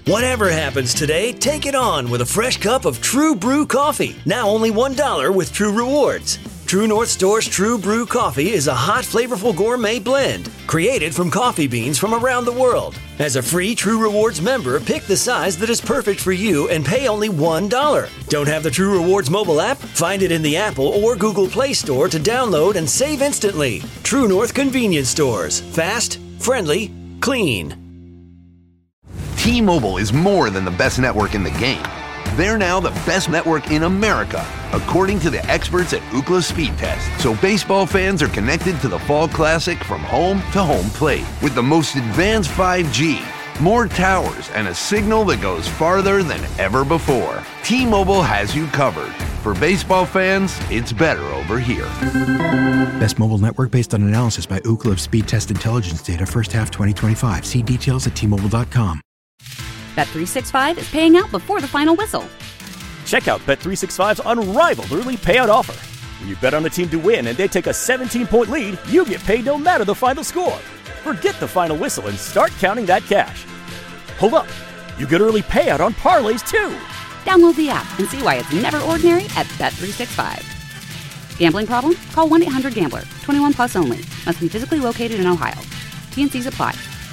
Whatever happens today, take it on with a fresh cup of True Brew coffee. Now only $1 with True Rewards. True North Store's True Brew coffee is a hot, flavorful gourmet blend created from coffee beans from around the world. As a free True Rewards member, pick the size that is perfect for you and pay only $1. Don't have the True Rewards mobile app? Find it in the Apple or Google Play Store to download and save instantly. True North Convenience Stores. Fast, friendly, clean. T-Mobile is more than the best network in the game. They're now the best network in America, according to the experts at Ookla Speed Test. So baseball fans are connected to the Fall Classic from home to home plate with the most advanced 5G, more towers, and a signal that goes farther than ever before. T-Mobile has you covered. For baseball fans, it's better over here. Best mobile network based on analysis by Ookla of Speed Test Intelligence data first half 2025. See details at T-Mobile.com. Bet365 is paying out before the final whistle. Check out Bet365's unrivaled early payout offer. When you bet on a team to win and they take a 17-point lead, you get paid no matter the final score. Forget the final whistle and start counting that cash. Hold up. You get early payout on parlays, too. Download the app and see why it's never ordinary at Bet365. Gambling problem? Call 1-800-GAMBLER. 21 plus only. Must be physically located in Ohio. T&Cs apply.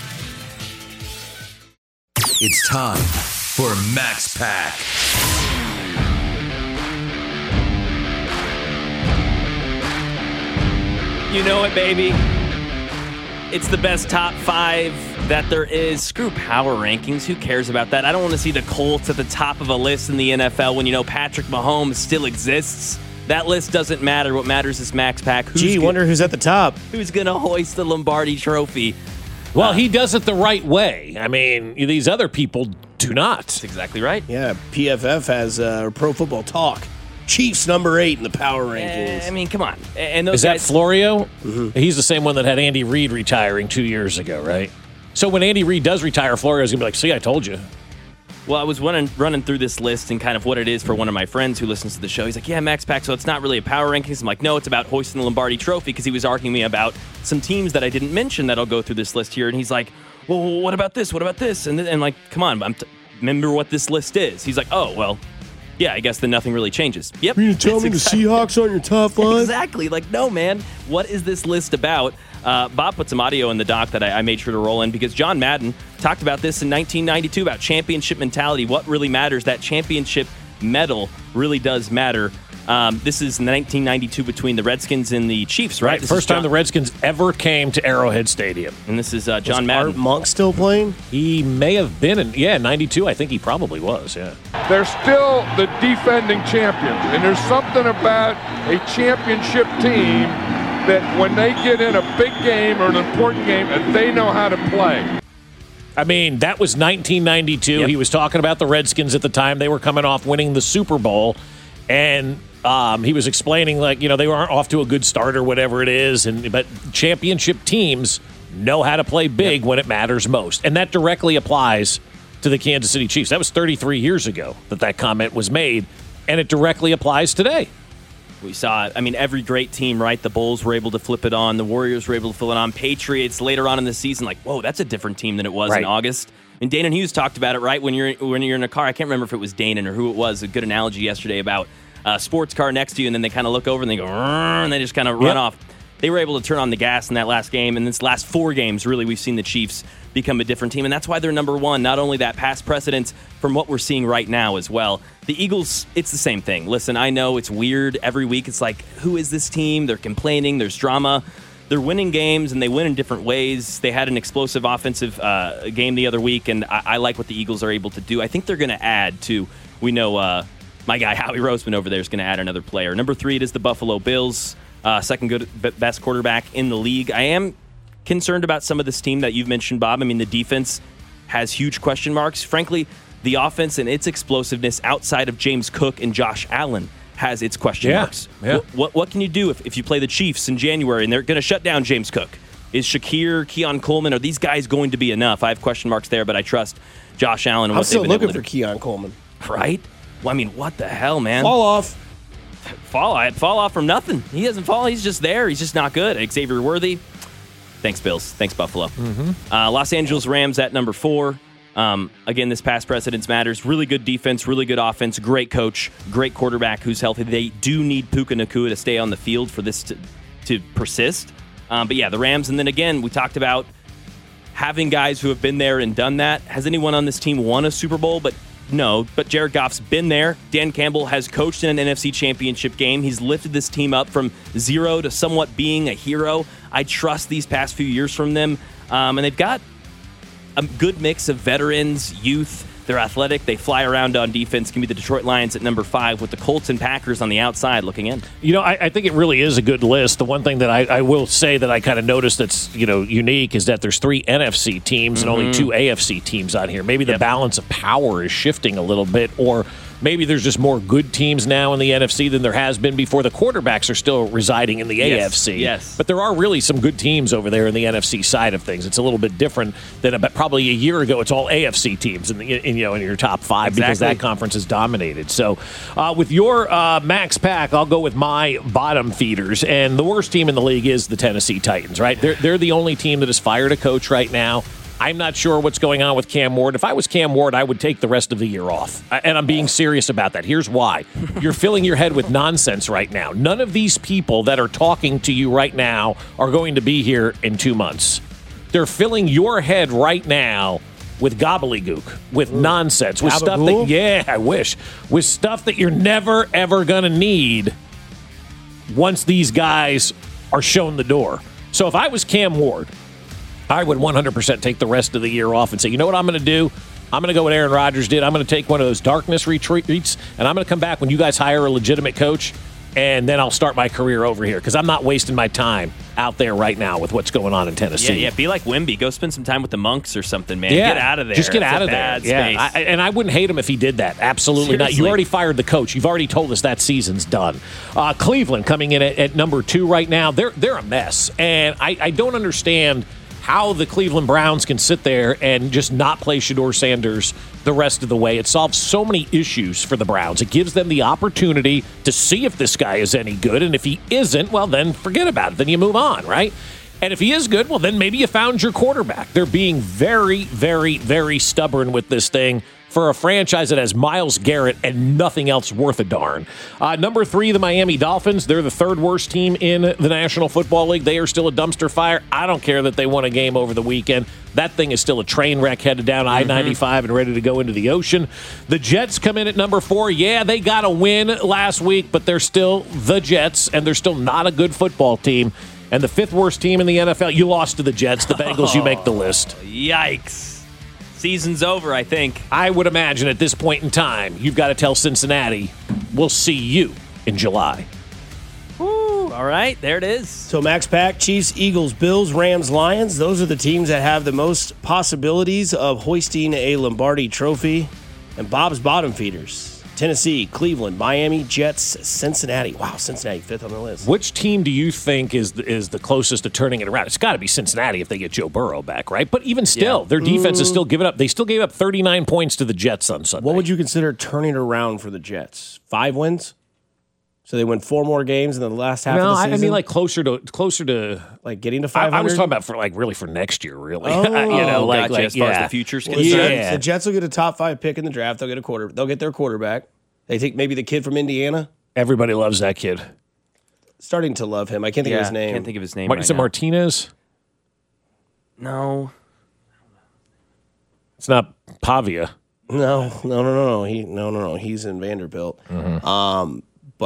It's time for Max Pack. You know it, baby. It's the best top 5 that there is. Screw power rankings. Who cares about that? I don't want to see the Colts at the top of a list in the NFL when you know Patrick Mahomes still exists. That list doesn't matter. What matters is Max Pack. Wonder who's at the top. Who's going to hoist the Lombardi Trophy? Well, he does it the right way. I mean, these other people do not. That's exactly right. Yeah, PFF has Pro Football Talk. Chiefs number 8 in the power rankings. I mean, come on. And those Is guys, that Florio? Mm-hmm. He's the same one that had Andy Reid retiring 2 years ago, right? So when Andy Reid does retire, Florio's going to be like, see, I told you. Well, I was running through this list and kind of what it is for one of my friends who listens to the show. He's like, yeah, Max Pack, so it's not really a power rankings. I'm like, no, it's about hoisting the Lombardi Trophy, because he was arguing me about some teams that I didn't mention that I'll go through this list here. And he's like, well, what about this? What about this? And like, come on, remember what this list is. He's like, oh, well, yeah, I guess then nothing really changes. Yep. You tell me the Seahawks aren't your top 5? Exactly. Like, no, man. What is this list about? Bob put some audio in the doc that I made sure to roll in, because John Madden talked about this in 1992 about championship mentality. What really matters, that championship medal really does matter. This is 1992 between the Redskins and the Chiefs, right? This First time the Redskins ever came to Arrowhead Stadium. And this is John Madden. Art Monk still playing? He may have been in 92. I think he probably was, yeah. They're still the defending champions, and there's something about a championship team that when they get in a big game or an important game, they know how to play. I mean, that was 1992. Yep. He was talking about the Redskins at the time. They were coming off winning the Super Bowl, and he was explaining, like, you know, they weren't off to a good start or whatever it is, but championship teams know how to play big when it matters most, and that directly applies to the Kansas City Chiefs. That was 33 years ago that comment was made, and it directly applies today. We saw it. I mean, every great team, right? The Bulls were able to flip it on. The Warriors were able to flip it on. Patriots later on in the season, like, whoa, that's a different team than it was in August. And Danon Hughes talked about it, right? When you're in a car, I can't remember if it was Danon or who it was. A good analogy yesterday about a sports car next to you, and then they kind of look over and they go, and they just kind of run off. They were able to turn on the gas in that last game, and this last 4 games, really, we've seen the Chiefs become a different team, and that's why they're number 1. Not only that, past precedence from what we're seeing right now as well. The Eagles, it's the same thing. Listen, I know it's weird. Every week it's like, who is this team? They're complaining. There's drama. They're winning games, and they win in different ways. They had an explosive offensive game the other week, and I like what the Eagles are able to do. I think they're going to add to, we know my guy Howie Roseman over there is going to add another player. Number 3, it is the Buffalo Bills. Second best quarterback in the league. I am concerned about some of this team that you've mentioned, Bob. I mean, the defense has huge question marks. Frankly, the offense and its explosiveness outside of James Cook and Josh Allen has its question marks. Yeah. What can you do if you play the Chiefs in January and they're going to shut down James Cook? Is Shakir, Keon Coleman, are these guys going to be enough? I have question marks there, but I trust Josh Allen and what they've been able to do. I'm still looking for Keon Coleman. Right? Well, I mean, what the hell, man? Fall off. Fall off from nothing. He doesn't fall. He's just there. He's just not good. Xavier Worthy. Thanks, Bills. Thanks, Buffalo. Mm-hmm. Los Angeles Rams at number 4. Again, this past precedence matters. Really good defense, really good offense, great coach, great quarterback who's healthy. They do need Puka Nacua to stay on the field for this to persist. But yeah, the Rams. And then again, we talked about having guys who have been there and done that. Has anyone on this team won a Super Bowl? No, but Jared Goff's been there. Dan Campbell has coached in an NFC championship game. He's lifted this team up from zero to somewhat being a hero. I trust these past few years from them. And they've got a good mix of veterans, youth. They're athletic. They fly around on defense. Give me the Detroit Lions at number 5 with the Colts and Packers on the outside looking in. I think it really is a good list. The one thing that I will say that I kind of noticed that's, unique is that there's 3 NFC teams and only 2 AFC teams on here. Maybe the balance of power is shifting a little bit, or maybe there's just more good teams now in the NFC than there has been before. The quarterbacks are still residing in the AFC. Yes. But there are really some good teams over there in the NFC side of things. It's a little bit different than about probably a year ago. It's all AFC teams in your top 5 because that conference is dominated. So with your Max Pack, I'll go with my bottom feeders. And the worst team in the league is the Tennessee Titans, right? They're the only team that has fired a coach right now. I'm not sure what's going on with Cam Ward. If I was Cam Ward, I would take the rest of the year off. And I'm being serious about that. Here's why. You're filling your head with nonsense right now. None of these people that are talking to you right now are going to be here in 2 months. They're filling your head right now with gobbledygook, with nonsense, with stuff with stuff that you're never, ever going to need once these guys are shown the door. So if I was Cam Ward, I would 100% take the rest of the year off and say, you know what I'm going to do? I'm going to go what Aaron Rodgers did. I'm going to take one of those darkness retreats, and I'm going to come back when you guys hire a legitimate coach, and then I'll start my career over here because I'm not wasting my time out there right now with what's going on in Tennessee. Yeah, be like Wemby. Go spend some time with the monks or something, man. Get out of there. Just get out of there. Yeah, and I wouldn't hate him if he did that. Absolutely not. You already fired the coach. You've already told us that season's done. Cleveland coming in at number 2 right now. They're a mess, and I don't understand how the Cleveland Browns can sit there and just not play Shedeur Sanders the rest of the way. It solves so many issues for the Browns. It gives them the opportunity to see if this guy is any good, and if he isn't, well, then forget about it. Then you move on, right? And if he is good, well, then maybe you found your quarterback. They're being very, very, very stubborn with this thing for a franchise that has Myles Garrett and nothing else worth a darn. Number 3, the Miami Dolphins. They're the 3rd worst team in the National Football League. They are still a dumpster fire. I don't care that they won a game over the weekend. That thing is still a train wreck headed down I-95 and ready to go into the ocean. The Jets come in at number 4. Yeah, they got a win last week, but they're still the Jets, and they're still not a good football team. And the 5th worst team in the NFL, you lost to the Jets. The Bengals, you make the list. Yikes. Season's over, I think. I would imagine at this point in time, you've got to tell Cincinnati, we'll see you in July. Woo, all right, there it is. So Max Pack, Chiefs, Eagles, Bills, Rams, Lions. Those are the teams that have the most possibilities of hoisting a Lombardi trophy. And Bob's bottom feeders: Tennessee, Cleveland, Miami, Jets, Cincinnati. Wow, Cincinnati 5th on the list. Which team do you think is the closest to turning it around? It's got to be Cincinnati if they get Joe Burrow back, right? But even still, their defense is still giving up. They still gave up 39 points to the Jets on Sunday. What would you consider turning around for the Jets? 5 wins? So they win 4 more games in the last half of the season? I mean, like closer to like getting to 500. I was talking about for next year, really. Oh, gotcha. As far as the future's concerned. The Jets will get a top 5 pick in the draft. They'll get their quarterback. They take maybe the kid from Indiana. Everybody loves that kid. Starting to love him. I can't think of his name. Can't think of his name. Is it Martinez? No. It's not Pavia. No. He's in Vanderbilt. Mm-hmm.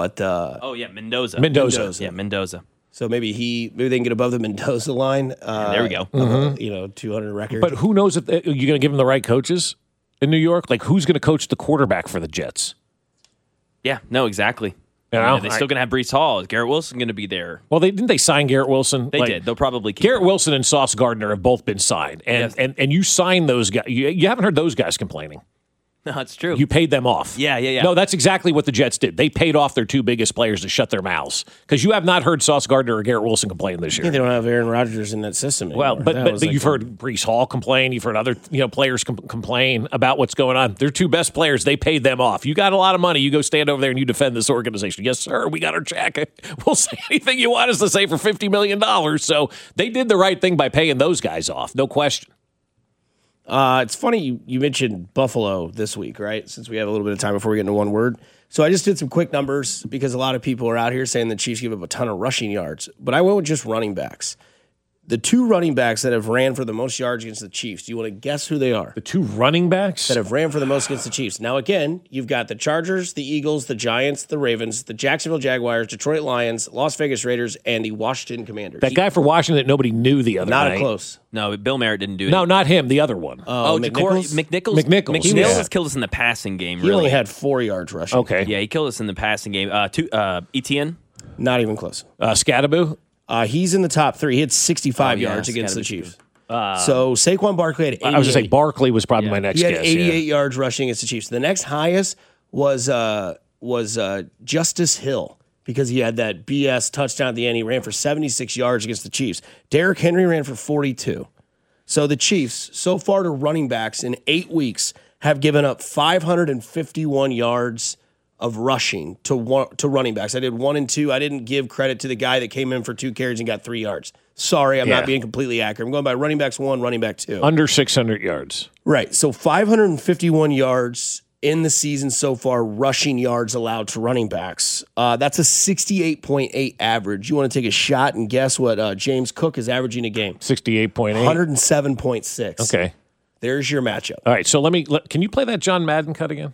Mendoza. Yeah, Mendoza. So maybe they can get above the Mendoza line. There we go. 200 record. But who knows if you're going to give them the right coaches in New York? Like, who's going to coach the quarterback for the Jets? Yeah, no, exactly. They're still going to have Breece Hall. Is Garrett Wilson going to be there? Well, didn't they sign Garrett Wilson? They did. They'll probably keep Garrett him. Wilson and Sauce Gardner have both been signed, and you signed those guys. You haven't heard those guys complaining. No, it's true. You paid them off. Yeah. No, that's exactly what the Jets did. They paid off their 2 biggest players to shut their mouths. Because you have not heard Sauce Gardner or Garrett Wilson complain this year. Yeah, they don't have Aaron Rodgers in that system anymore. Well, but you've heard Breece Hall complain. You've heard other players complain about what's going on. Their 2 best players, they paid them off. You got a lot of money. You go stand over there and you defend this organization. Yes, sir. We got our check. We'll say anything you want us to say for $50 million. So they did the right thing by paying those guys off. No question. It's funny you mentioned Buffalo this week, right? Since we have a little bit of time before we get into one word. So I just did some quick numbers because a lot of people are out here saying the Chiefs give up a ton of rushing yards. But I went with just running backs. The two running backs that have ran for the most yards against the Chiefs, do you want to guess who they are? The two running backs? That have ran for the most against the Chiefs. Now, again, you've got the Chargers, the Eagles, the Giants, the Ravens, the Jacksonville Jaguars, Detroit Lions, Las Vegas Raiders, and the Washington Commanders. That guy for Washington that nobody knew the other night. Not close. No, Bill Merritt didn't do it. No, not him. The other one. McNichols? McNichols. McNichols killed us in the passing game, He only had 4 yards rushing. Okay. Yeah, he killed us in the passing game. Etienne? Not even close. Scatterbo? He's in the top 3. He had 65 yards against the Chiefs. So Saquon Barkley had 88. I was going to say Barkley was probably my next guess. He had 88 yards rushing against the Chiefs. The next highest was Justice Hill because he had that BS touchdown at the end. He ran for 76 yards against the Chiefs. Derrick Henry ran for 42. So the Chiefs, so far to running backs in 8 weeks, have given up 551 yards of rushing to running backs. I did 1 and 2. I didn't give credit to the guy that came in for 2 carries and got 3 yards. Sorry, I'm not being completely accurate. I'm going by running backs 1, running back 2. Under 600 yards. Right. So 551 yards in the season so far, rushing yards allowed to running backs. That's a 68.8 average. You want to take a shot and guess what James Cook is averaging a game? 68.8. 107.6. Okay. There's your matchup. All right. So can you play that John Madden cut again?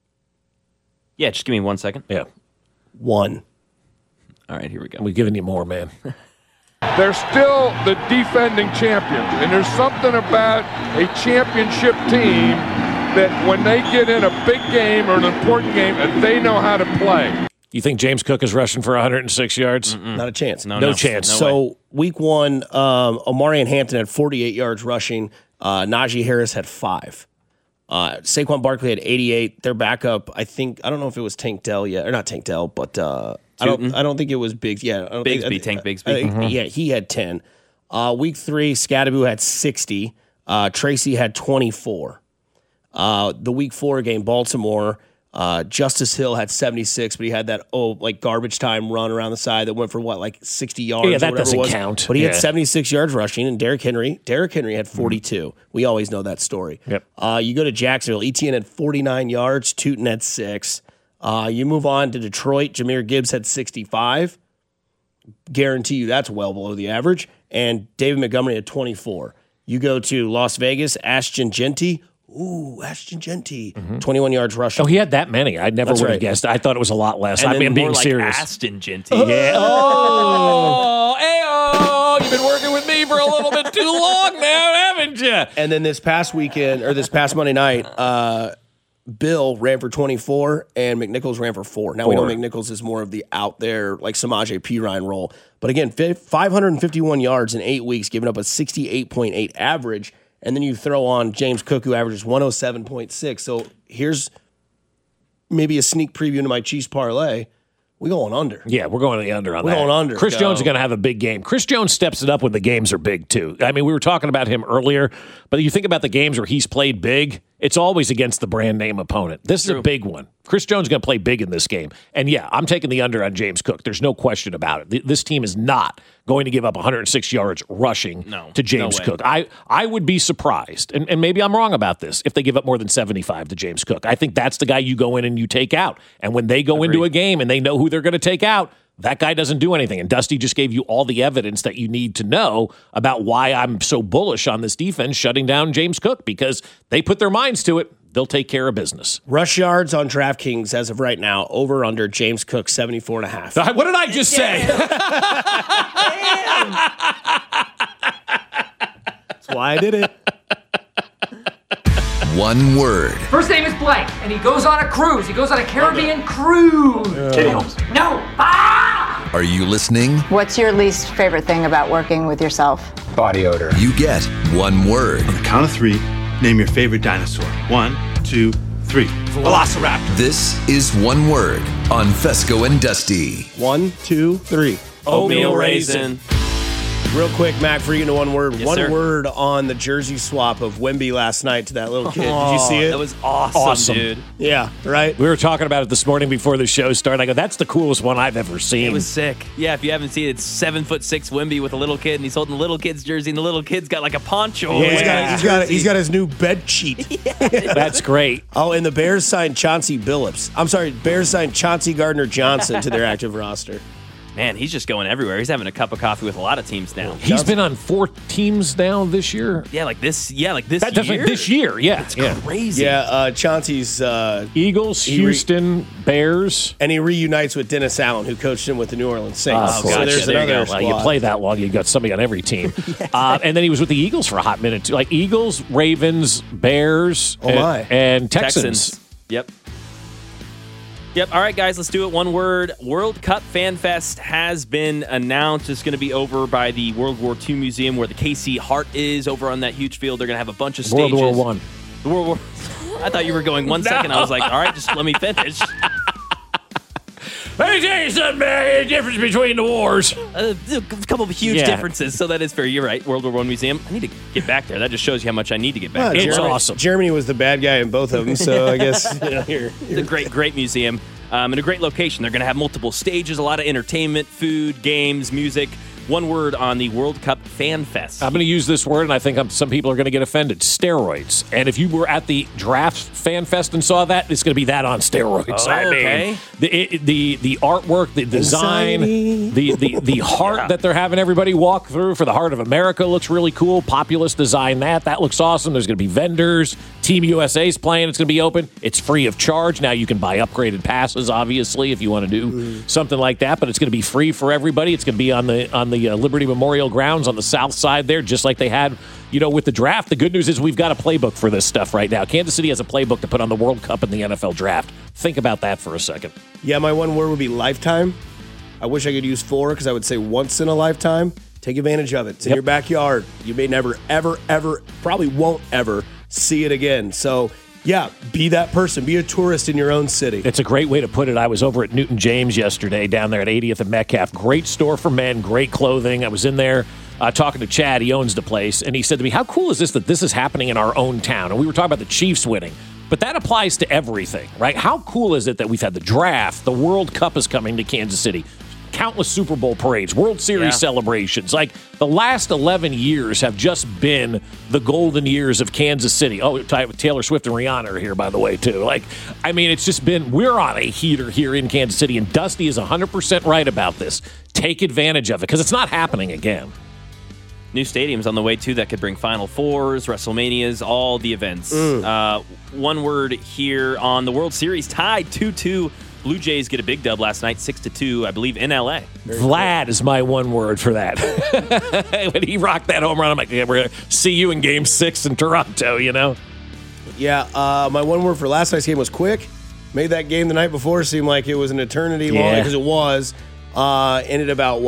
Yeah, just give me 1 second. Yeah. 1. All right, here we go. We're giving you more, man. They're still the defending champions, and there's something about a championship team that when they get in a big game or an important game, they know how to play. You think James Cook is rushing for 106 yards? Not a chance. No chance. So week 1, Omarion Hampton had 48 yards rushing. Najee Harris had 5. Saquon Barkley had 88. Their backup, I don't know if it was Tank Dell yet, or not Tank Dell, but I don't think it was Biggs. Yeah, Tank Bigsby. Yeah, he had 10. Week 3, Scatterbo had 60. Tracy had 24. The week 4 game, Baltimore, Justice Hill had 76, but he had that garbage time run around the side that went for 60 yards. Yeah, that doesn't count. But he had 76 yards rushing, and Derrick Henry had 42. We always know that story. Yep. You go to Jacksonville, Etienne had 49 yards, Tootin had 6. You move on to Detroit, Jahmyr Gibbs had 65. Guarantee you that's well below the average. And David Montgomery had 24. You go to Las Vegas, Ashton Genty. 21 yards rushing. Oh, he had that many. I never would have guessed. I thought it was a lot less. And I'm being serious. Aston Genty. Yeah. You've been working with me for a little bit too long now, haven't you? And then this past Monday night, Bill ran for 24 and McNichols ran for 4. Now we know McNichols is more of the out there, like Samaje Perine role. But again, 551 yards in 8 weeks, giving up a 68.8 average. And then you throw on James Cook, who averages 107.6. So here's maybe a sneak preview into my Chiefs parlay. We're going under. Yeah, we're going to the under on that. We're going under. Chris Jones is going to have a big game. Chris Jones steps it up when the games are big, too. I mean, we were talking about him earlier, but you think about the games where he's played big, it's always against the brand name opponent. This is a big one. Chris Jones is going to play big in this game. And yeah, I'm taking the under on James Cook. There's no question about it. This team is not going to give up 106 yards rushing to James Cook. I would be surprised, and maybe I'm wrong about this, if they give up more than 75 to James Cook. I think that's the guy you go in and you take out. And when they go into a game and they know who they're going to take out, that guy doesn't do anything. And Dusty just gave you all the evidence that you need to know about why I'm so bullish on this defense shutting down James Cook, because they put their minds to it. They'll take care of business. Rush yards on DraftKings as of right now, over under James Cook 74.5. What did I just say? That's why I did it. One word. First name is Blake, and he goes on a cruise. He goes on a Caribbean cruise. Katie Holmes. No. Ah! Are you listening? What's your least favorite thing about working with yourself? Body odor. You get one word. On the count of 3, name your favorite dinosaur. 1, 2, 3. Velociraptor. This is One Word on Fesco and Dusty. 1, 2, 3. Oatmeal raisin. Real quick, Mac, for you into one word. Yes, one sir. word on the jersey swap of Wemby last night to that little kid. Did you see it? That was awesome, dude. Yeah, right? We were talking about it this morning before the show started. I go, that's the coolest one I've ever seen. It was sick. Yeah, if you haven't seen it, it's 7'6" Wemby with a little kid, and he's holding the little kid's jersey, and the little kid's got like a poncho. Yeah, he's got his new bed sheet. That's great. Oh, and the Bears signed Chauncey Billups. I'm sorry, Bears signed Chauncey Gardner-Johnson to their active roster. Man, he's just going everywhere. He's having a cup of coffee with a lot of teams now. He's been on 4 teams now this year. Yeah, like this year. This year, yeah. It's crazy. Yeah, Chauncey's Eagles, Houston, Bears. And he reunites with Dennis Allen, who coached him with the New Orleans Saints. So there's another squad. Well, you play that long, you got somebody on every team. And then he was with the Eagles for a hot minute, too. Like Eagles, Ravens, Bears, and Texans. Yep. All right, guys, let's do it. One word. World Cup Fan Fest has been announced. It's going to be over by the World War II Museum where the KC Hart is over on that huge field. They're going to have a bunch of stages. World War I. The World War. I thought you were going 1 second. I was like, all right, just let me finish. Let me tell you something, man. The difference between the wars. A couple of huge differences, so that is fair. You're right. World War I Museum. I need to get back there. That just shows you how much I need to get back there. It's awesome. Germany was the bad guy in both of them, so I guess It's a great museum and a great location. They're going to have multiple stages, a lot of entertainment, food, games, music. One word on the World Cup Fan Fest. I'm going to use this word, and I think some people are going to get offended. Steroids. And if you were at the Draft Fan Fest and saw that, it's going to be that on steroids. Oh, okay. The artwork, the design, the heart that they're having everybody walk through for the Heart of America looks really cool. Populous design that. That looks awesome. There's going to be vendors. Team USA's playing. It's going to be open. It's free of charge. Now you can buy upgraded passes, obviously, if you want to do something like that. But it's going to be free for everybody. It's going to be on the Liberty Memorial grounds on the south side there, just like they had, with the draft. The good news is we've got a playbook for this stuff right now. Kansas City has a playbook to put on the World Cup and the NFL draft. Think about that for a second. Yeah, my one word would be lifetime. I wish I could use 4 because I would say once in a lifetime. Take advantage of it. It's in your backyard. You may never, ever, ever, probably won't ever see it again. So, yeah, be that person. Be a tourist in your own city. It's a great way to put it. I was over at Newton James yesterday down there at 80th and Metcalf. Great store for men, great clothing. I was in there talking to Chad. He owns the place. And he said to me, how cool is this that this is happening in our own town? And we were talking about the Chiefs winning. But that applies to everything, right? How cool is it that we've had the draft, the World Cup is coming to Kansas City, countless Super Bowl parades, World Series celebrations. Like, the last 11 years have just been the golden years of Kansas City. Oh, Taylor Swift and Rihanna are here, by the way, too. Like, I mean, it's just been, we're on a heater here in Kansas City, and Dusty is 100% right about this. Take advantage of it, because it's not happening again. New stadiums on the way, too, that could bring Final Fours, WrestleManias, all the events. One word here on the World Series, tied 2-2. Blue Jays get a big dub last night, 6-2, I believe, in L.A. Vlad is my one word for that. When he rocked that home run, I'm like, we're going to see you in Game 6 in Toronto, Yeah, my one word for last night's game was quick. Made that game the night before seem like it was an eternity long, because it was. Ended about,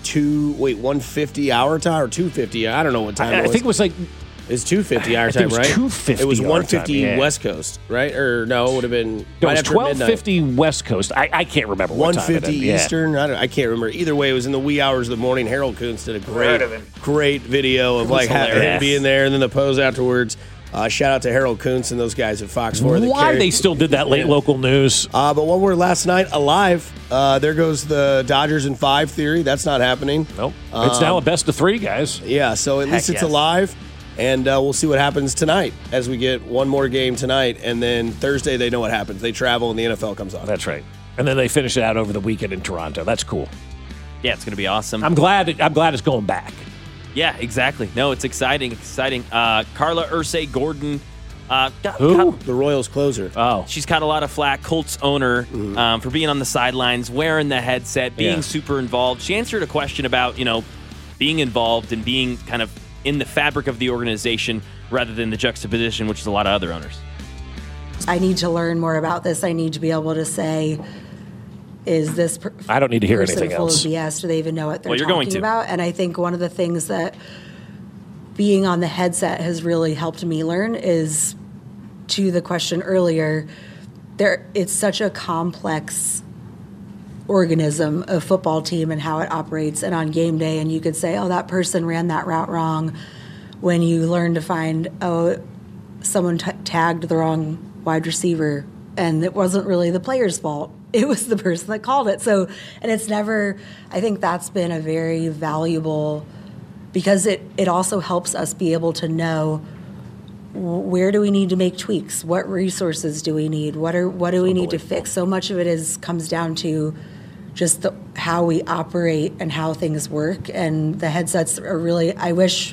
150 hour time or 250? I don't know what time it was. I think it was like... It's 250 our time, right? 250. It was 150 West Coast, right? Or no, it would have been. It was 1250 West Coast. I can't remember what time. 150 Eastern. I can't remember. Either way, it was in the wee hours of the morning. Harold Kuntz did a great video of him being there, and then the pose afterwards. Shout out to Harold Kuntz and those guys at Fox 4. Why they still did that late local news? But one word last night, alive. There goes the Dodgers in 5 theory. That's not happening. Nope. It's now a best of 3, guys. Yeah, so at least it's alive. And we'll see what happens tonight as we get one more game tonight. And then Thursday, they know what happens. They travel and the NFL comes on. That's right. And then they finish it out over the weekend in Toronto. That's cool. Yeah, it's going to be awesome. I'm glad it's going back. Yeah, exactly. No, it's exciting. Carla Ursay-Gordon. Who? The Royals closer. Oh. She's caught a lot of flack. Colts owner for being on the sidelines, wearing the headset, being super involved. She answered a question about, being involved and being kind of in the fabric of the organization rather than the juxtaposition, which is a lot of other owners. I need to learn more about this. I need to be able to say, is this I don't need to hear anything full else. Of BS? Do they even know what they're you're going talking to. about? And I think one of the things that being on the headset has really helped me learn is, to the question earlier, it's such a complex organism of football team and how it operates. And on game day, and you could say, oh, that person ran that route wrong. When you learn to find, someone tagged the wrong wide receiver, and it wasn't really the player's fault. It was the person that called it. So, and it's never, I think that's been a very valuable, because it also helps us be able to know where do we need to make tweaks? What resources do we need? What do we need to fix? So much of it comes down to just how we operate and how things work. And the headsets are really, I wish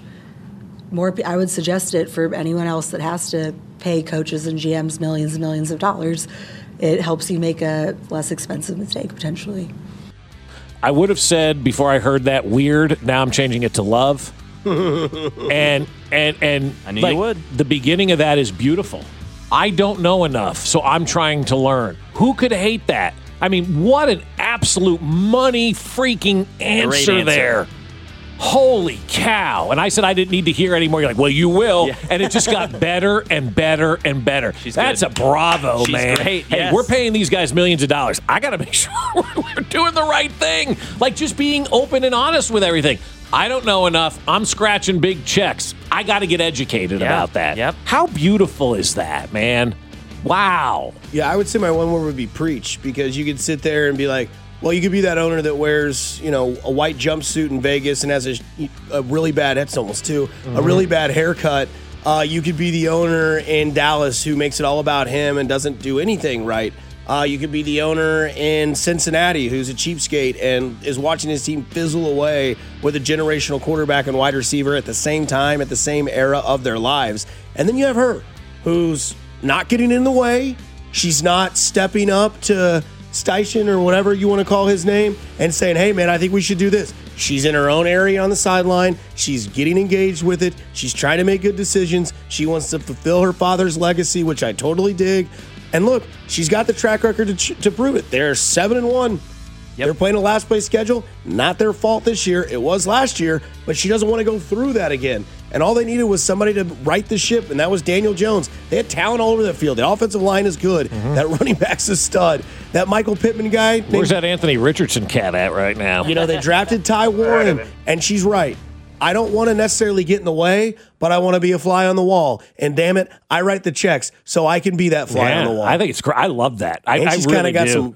I would suggest it for anyone else that has to pay coaches and GMs millions and millions of dollars. It helps you make a less expensive mistake potentially. I would have said before I heard that weird. Now I'm changing it to love. and I knew you would. The beginning of that is beautiful. I don't know enough, so I'm trying to learn. Who could hate that? I mean, what an absolute money freaking answer there. Holy cow. And I said I didn't need to hear anymore. You're like, well, you will. Yeah. And it just got better and better and better. That's good. A bravo, She's man. Great. Hey, yes. we're paying these guys millions of dollars. I got to make sure we're doing the right thing. Like just being open and honest with everything. I don't know enough. I'm scratching big checks. I got to get educated about that. Yep. How beautiful is that, man? Wow. Yeah, I would say my one word would be preach, because you could sit there and be like, well, you could be that owner that wears, a white jumpsuit in Vegas and has a really bad, that's almost two, a really bad haircut. You could be the owner in Dallas who makes it all about him and doesn't do anything right. You could be the owner in Cincinnati who's a cheapskate and is watching his team fizzle away with a generational quarterback and wide receiver at the same time, at the same era of their lives. And then you have her who's not getting in the way. She's not stepping up to Steichen or whatever you want to call his name and saying, hey, man, I think we should do this. She's in her own area on the sideline. She's getting engaged with it. She's trying to make good decisions. She wants to fulfill her father's legacy, which I totally dig. And look, she's got the track record to prove it. They're 7-1. They're playing a last place schedule. Not their fault this year. It was last year, but she doesn't want to go through that again. And all they needed was somebody to right the ship, and that was Daniel Jones. They had talent all over the field. The offensive line is good. That running back's a stud. That Michael Pittman guy. Where's that Anthony Richardson cat at right now? They drafted Ty Warren, and she's right. I don't want to necessarily get in the way, but I want to be a fly on the wall. And damn it, I write the checks so I can be that fly on the wall. I think it's great. I love that. She's really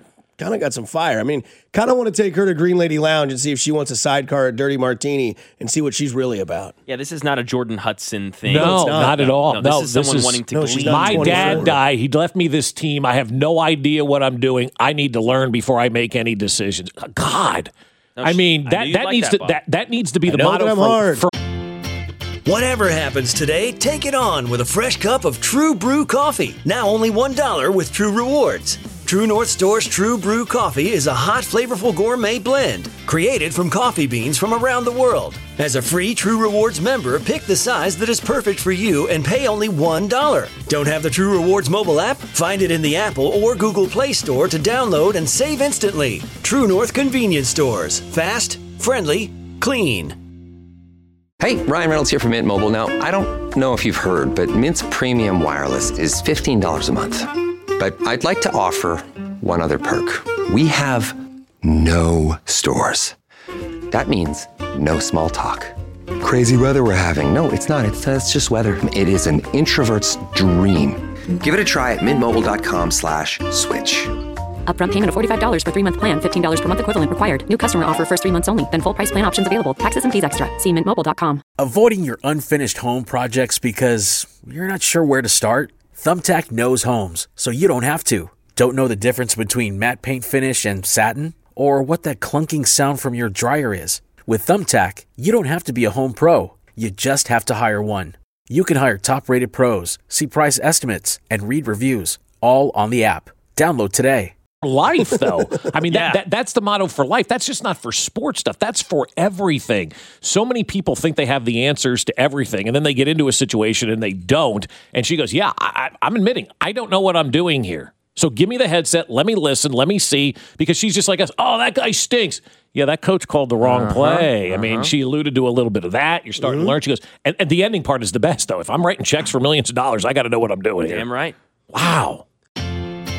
got some fire. I mean, kind of want to take her to Green Lady Lounge and see if she wants a sidecar at Dirty Martini and see what she's really about. Yeah, this is not a Jordan Hudson thing. No, not at all. No, this is someone wanting to glean. My dad died. He left me this team. I have no idea what I'm doing. I need to learn before I make any decisions. God. That needs to be the motto for Whatever happens today, take it on with a fresh cup of True Brew coffee. Now only $1 with True Rewards. True North Store's True Brew coffee is a hot, flavorful gourmet blend created from coffee beans from around the world. As a free True Rewards member, pick the size that is perfect for you and pay only $1. Don't have the True Rewards mobile app? Find it in the Apple or Google Play Store to download and save instantly. True North Convenience Stores. Fast, friendly, clean. Hey, Ryan Reynolds here from Mint Mobile. Now, I don't know if you've heard, but Mint's premium wireless is $15 a month. But I'd like to offer one other perk. We have no stores. That means no small talk. Crazy weather we're having. No, it's not. It's just weather. It is an introvert's dream. Give it a try at mintmobile.com/switch. Upfront payment of $45 for 3-month plan. $15 per month equivalent required. New customer offer first 3 months only. Then full price plan options available. Taxes and fees extra. See mintmobile.com. Avoiding your unfinished home projects because you're not sure where to start? Thumbtack knows homes, so you don't have to. Don't know the difference between matte paint finish and satin? Or what that clunking sound from your dryer is? With Thumbtack, you don't have to be a home pro. You just have to hire one. You can hire top-rated pros, see price estimates, and read reviews, all on the app. Download today. Life, though. I mean, that's the motto for life. That's just not for sports stuff. That's for everything. So many people think they have the answers to everything, and then they get into a situation and they don't. And she goes, yeah, I'm admitting, I don't know what I'm doing here. So give me the headset. Let me listen. Let me see. Because she's just like us. Oh, that guy stinks. Yeah, that coach called the wrong play. I mean, she alluded to a little bit of that. You're starting to learn. She goes, and the ending part is the best, though. If I'm writing checks for millions of dollars, I got to know what I'm doing here. Damn right. Wow.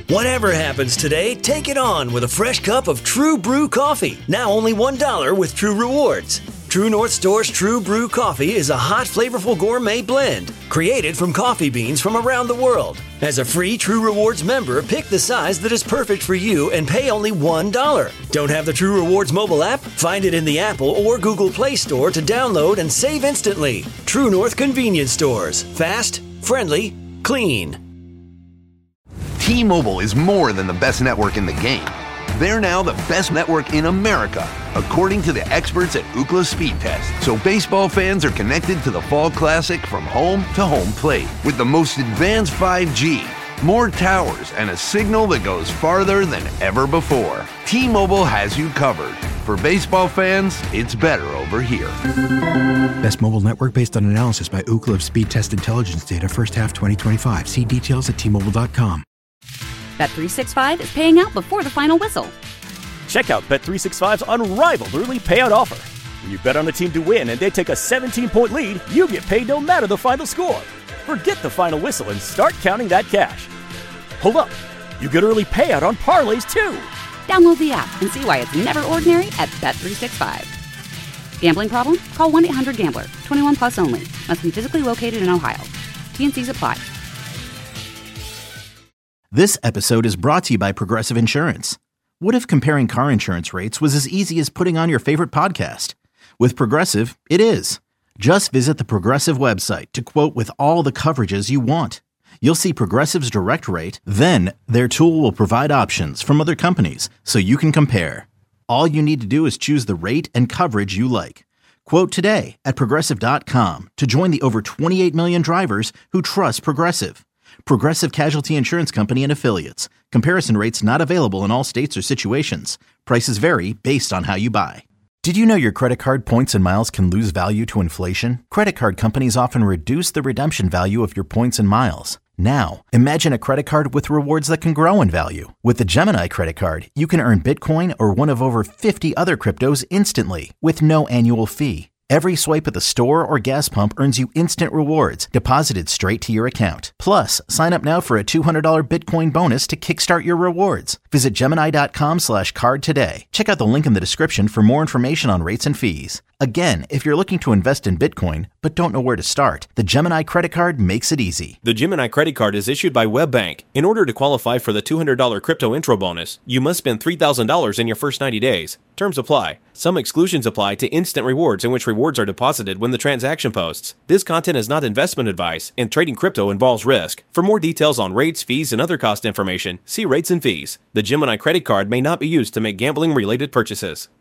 Whatever happens today, take it on with a fresh cup of True Brew coffee. Now only $1 with True Rewards. True North Store's True Brew coffee is a hot, flavorful gourmet blend created from coffee beans from around the world. As a free True Rewards member, pick the size that is perfect for you and pay only $1. Don't have the True Rewards mobile app? Find it in the Apple or Google Play Store to download and save instantly. True North Convenience Stores. Fast, friendly, clean. T-Mobile is more than the best network in the game. They're now the best network in America, according to the experts at Ookla Speed Test. So baseball fans are connected to the Fall Classic from home to home plate with the most advanced 5G, more towers, and a signal that goes farther than ever before. T-Mobile has you covered. For baseball fans, it's better over here. Best mobile network based on analysis by Ookla of Speed Test Intelligence data first half 2025. See details at T-Mobile.com. Bet365 is paying out before the final whistle. Check out Bet365's unrivaled early payout offer. When you bet on a team to win and they take a 17-point lead, you get paid no matter the final score. Forget the final whistle and start counting that cash. Hold up. You get early payout on parlays, too. Download the app and see why it's never ordinary at Bet365. Gambling problem? Call 1-800-GAMBLER. 21 plus only. Must be physically located in Ohio. T&Cs apply. This episode is brought to you by Progressive Insurance. What if comparing car insurance rates was as easy as putting on your favorite podcast? With Progressive, it is. Just visit the Progressive website to quote with all the coverages you want. You'll see Progressive's direct rate, then their tool will provide options from other companies so you can compare. All you need to do is choose the rate and coverage you like. Quote today at Progressive.com to join the over 28 million drivers who trust Progressive. Progressive Casualty Insurance Company and Affiliates. Comparison rates not available in all states or situations. Prices vary based on how you buy. Did you know your credit card points and miles can lose value to inflation? Credit card companies often reduce the redemption value of your points and miles. Now, imagine a credit card with rewards that can grow in value. With the Gemini credit card, you can earn Bitcoin or one of over 50 other cryptos instantly with no annual fee. Every swipe at the store or gas pump earns you instant rewards deposited straight to your account. Plus, sign up now for a $200 Bitcoin bonus to kickstart your rewards. Visit Gemini.com/card today. Check out the link in the description for more information on rates and fees. Again, if you're looking to invest in Bitcoin but don't know where to start, the Gemini credit card makes it easy. The Gemini credit card is issued by WebBank. In order to qualify for the $200 crypto intro bonus, you must spend $3,000 in your first 90 days. Terms apply. Some exclusions apply to instant rewards in which rewards are deposited when the transaction posts. This content is not investment advice, and trading crypto involves risk. For more details on rates, fees, and other cost information, see rates and fees. The Gemini credit card may not be used to make gambling-related purchases.